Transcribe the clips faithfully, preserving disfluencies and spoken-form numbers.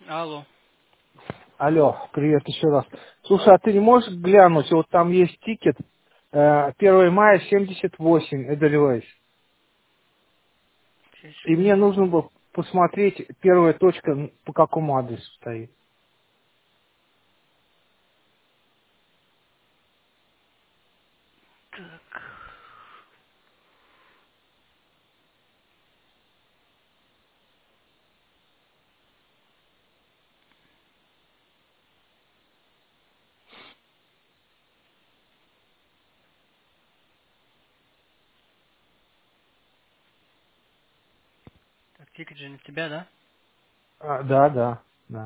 Алло. Алло, привет еще раз. Слушай, а ты не можешь глянуть, вот там есть тикет, э, первое мая семьдесят восемь, Эдельвейс. Сейчас И мне секунду. нужно было посмотреть, первая точка м, по какому адресу стоит. Так, тикет же на тебя, да? А, да, да, да.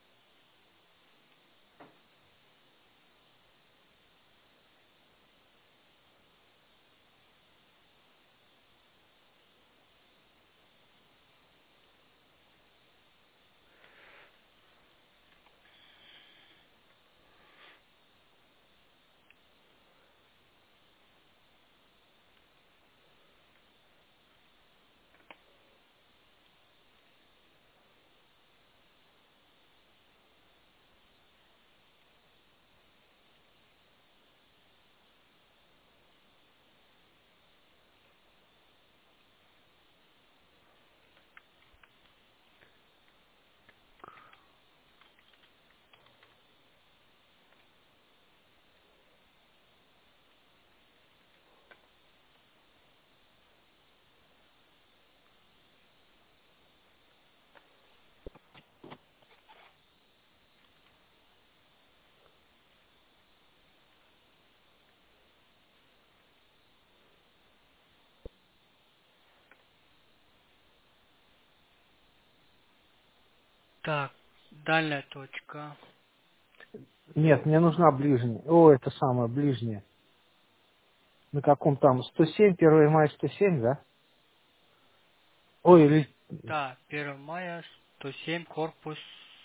Так, дальняя точка. Нет, мне нужна ближняя. О, это самое, ближняя. На каком там? сто семь, первое мая сто семь, да? Ой, или Да, первое мая, сто семь, корпус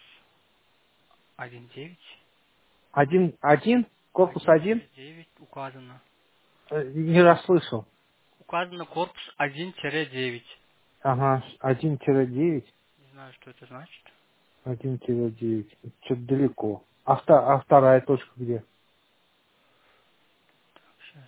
один девять. один, один, корпус один один? девять указано. Э, Не расслышал. Указано корпус один девять. Ага, один девять. Не знаю, что это значит. Один девять. Что-то далеко. А, вта- а вторая точка где? Сейчас.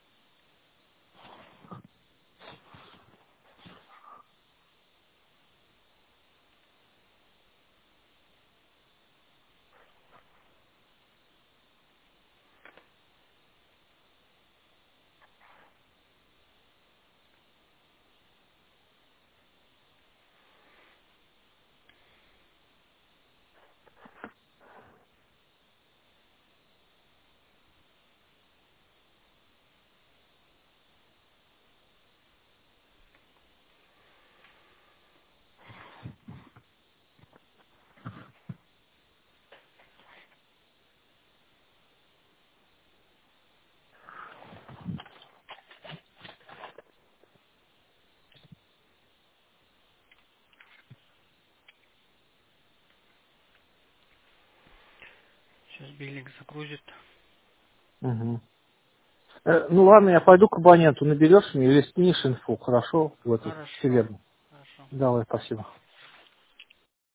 Сейчас биллинг загрузит. Мгм. Э, ну ладно, я пойду к абоненту. Наберешь мне или скинешь инфу, хорошо? В эту в Хорошо. телегу. Хорошо. Давай, спасибо.